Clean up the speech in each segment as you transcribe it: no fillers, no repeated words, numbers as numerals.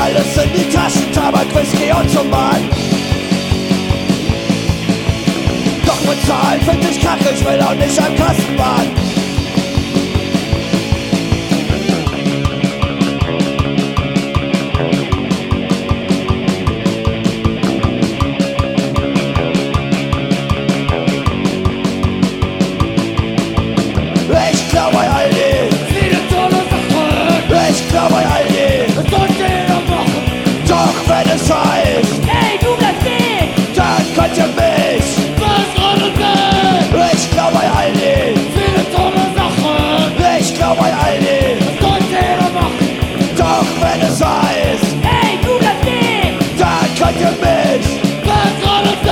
alles in die Taschen, Tabak, Whisky und zum Mann. Doch bezahlen find ich kacke, ich will auch nicht am Kassenbahn. Ich glaub bei Aldi, Viele tolle Sachen, ich glaub bei Aldi, das sollte jeder machen. doch wenn es heißt, Ey, du bleibst stehen, dann könnt ihr mich. was alles ist. Ich glaub bei Aldi, Viele tolle Sachen, ich glaub bei Aldi, das sollte jeder machen. doch wenn es heißt, Ey, du bleibst stehen, dann könnt ihr mich. was alles ist.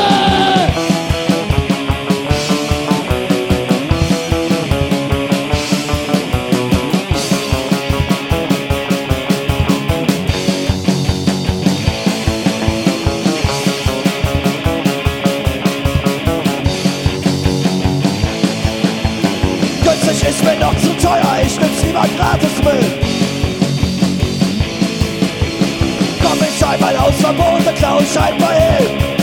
Günstig ist mir noch zu teuer, ich nimm's lieber gratis mit. Komm ich einmal aus Verbote, klau ich einmal hin.